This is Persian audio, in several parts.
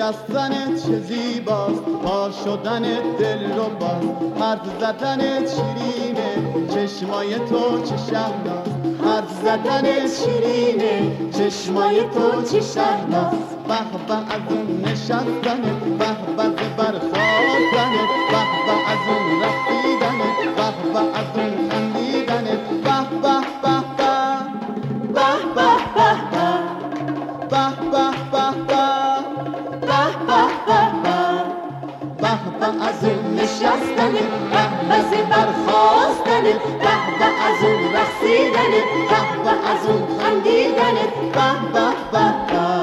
نشستنت چه زیباست، پا شدنت دل رو باز، حرف زدنت شیرینه، چشمای تو چه شهناز، حرف زدنت شیرینه، چشمای تو چه شهناز. به به از اون نشستنت، به به برخاستنت، به به از اون رقصیدنت، به به از اون خندیدنت، به به به به به به از اون نشستنت، به برخاستنت، به از اون رقصیدنت، به از اون خندیدنت، به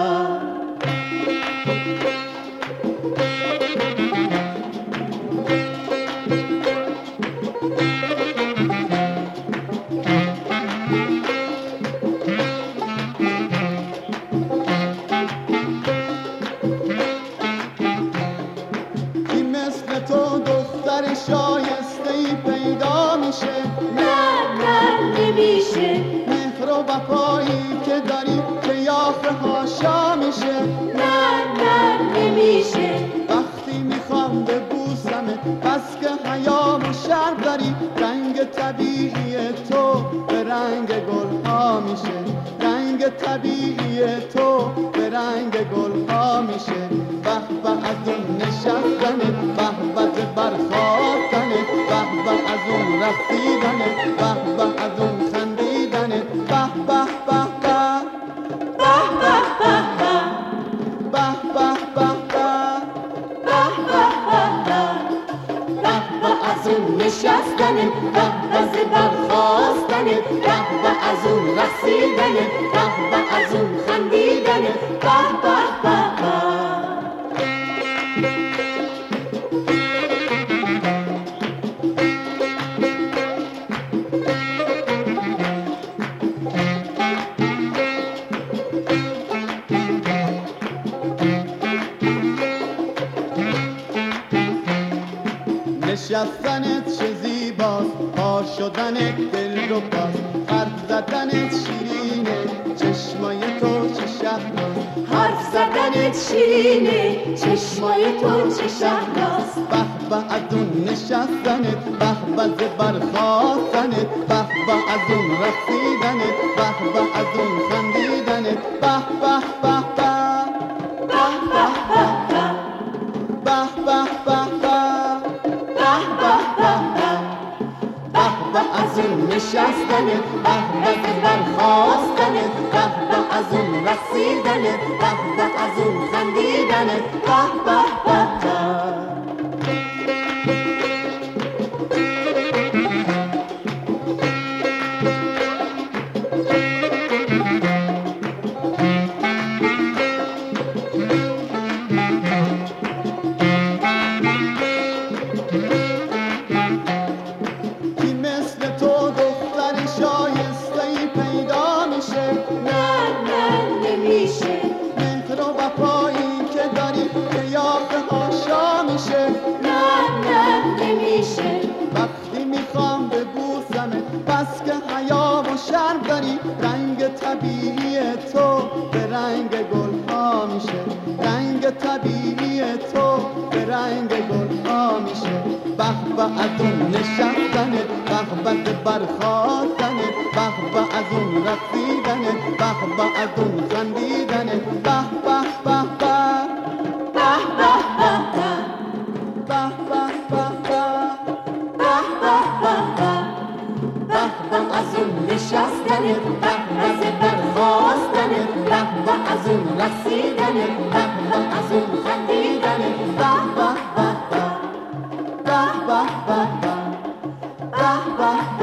شایسته‌ای پیدا میشه، نه نمیشه، مهر و وفایی که داری که یافه هاشا میشه، نه نمیشه، وقتی میخوام ببوسمت بس که حیام و شرم داری، رنگ طبیعی تو به رنگ گلها میشه، رنگ طبیعی تو به رنگ گلها میشه. به به از اون نشستنت، به به برخاستنت، به به از اون رقصیدنت، به به از اون خندیدنت، به به به از اون نشستنت، به برخاستنت، به از اون رقصیدنت، به از اون خندیدنت، به نشستنت چه زیباست، پا شدنت دل رو باز، حرف زدنت شیرینه، چشمای تو چه شهناز، حرف زدنت شیرینه، چشمای تو چه شهناز. به به از اون نشستنت، به به برخاستنت، به به از اون رقصیدنت، به به از اون خندیدنت، به به به از اون نشستنت، به برخاستنت، به از اون رقصیدنت، به از اون خندیدنت، مهر و وفایی که داری که یافه هاشا میشه، نه نمیشه، وقتی میخوام ببوسمت بس که حیا و شرم داری، رنگ طبیعی تو به رنگ گلها میشه، رنگ طبیعی تو به رنگ گلها میشه. به به از اون نشستنت، به به برخاستنت، به به از اون رقصیدنت، به به از اون خندیدنت، به به به از اون نشستنت، به برخاستنت، به از اون رقصیدنت، به از اون خندیدنت، به به